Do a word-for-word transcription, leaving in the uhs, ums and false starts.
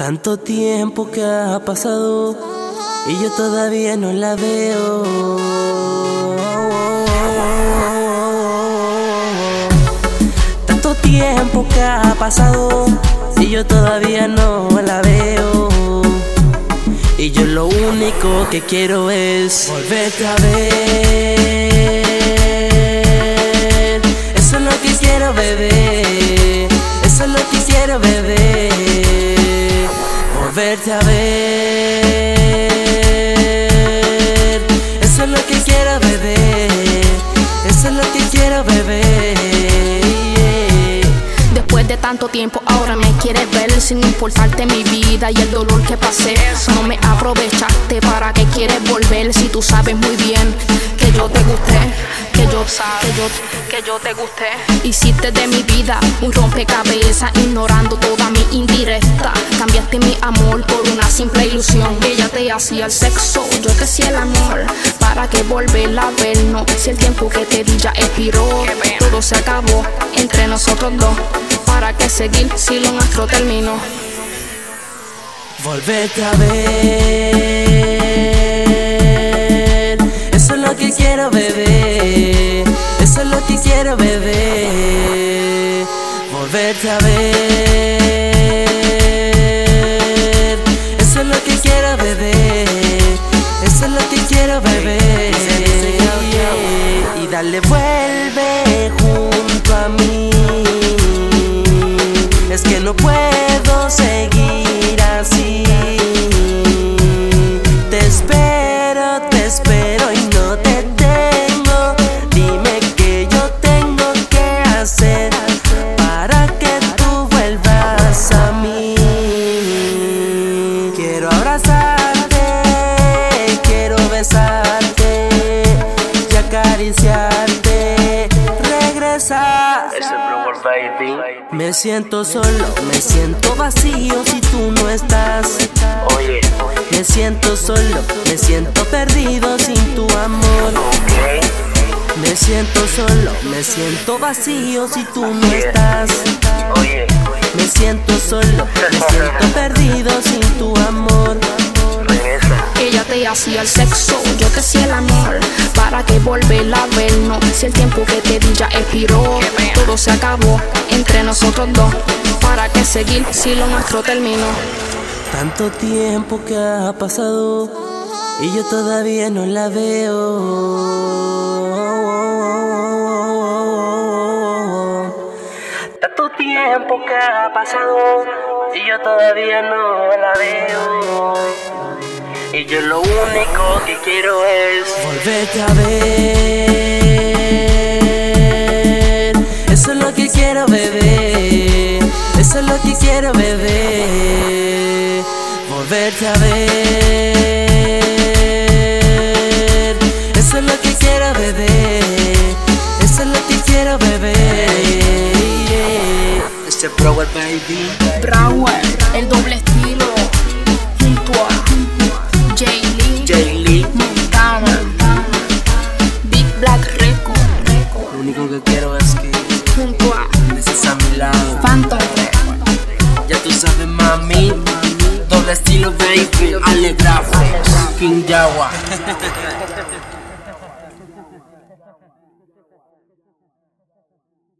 Tanto tiempo que ha pasado y yo todavía no la veo. Tanto tiempo que ha pasado y yo todavía no la veo. Y yo lo único que quiero es volverte a ver. Eso es lo que quiero, bebé. Eso es lo que quiero, bebé. Volverte a ver. Eso es lo que quiero, bebé. Eso es lo que quiero, bebé. Después de tanto tiempo ahora me quieres ver, sin importarte mi vida y el dolor que pasé. No me aprovechaste, ¿para qué quieres volver? Si tú sabes muy bien que yo te gusté, que yo, que yo, que yo te gusté. Hiciste de mi vida un rompecabezas, ignorando toda mi indirecta. Cambiaste mi amor por una simple ilusión. Ella te hacía el sexo, yo te hacía el amor. ¿Para qué volver a vernos? Si el tiempo que te di ya expiró. Todo se acabó entre nosotros dos. ¿Para qué seguir si lo nuestro terminó? Volverte a ver. Eso es lo que quiero, bebé. Eso es lo que quiero, bebé. Volverte a ver. Eso es lo que quiero, bebé. Eso es lo que quiero, bebé. Y dale, vuelve junto a mí. Es que no puedo seguir así. Te espero, te espero y no te tengo. Dime qué yo tengo que hacer para que tú vuelvas a mí. Quiero abrazarte, quiero besarte y acariciarte, regresar. Me siento solo, me siento vacío si tú no estás. Oye, me siento solo, me siento perdido sin tu amor. okay. Me siento solo, me siento vacío si tú no estás. Oye, Me siento solo, me siento perdido sin tu amor. regresa. Ella te hacía el sexo, yo te hacía el amor. ¿Para qué volver a vernos? Si el tiempo que te di ya expiró. Todo se acabó entre nosotros dos. ¿Para qué seguir si lo nuestro terminó? Tanto tiempo que ha pasado y yo todavía no la veo. Tanto tiempo que ha pasado y yo todavía no la veo. Y yo lo único que quiero es volverte a ver. Eso es lo que quiero, bebé. Eso es lo que quiero, bebé. Volverte a ver. Eso es lo que quiero, bebé. Eso es lo que quiero, bebé. Este Brower, baby. Brower, el doble estilo. Junto a Jay Lee, Jay Lee. Montana, Big Black Record. Lo único que quiero es que Junto a estés a mi lado. Phantom Record. Ya tú sabes, mami. Doble estilo, baby. Alegrafo, King Yawa.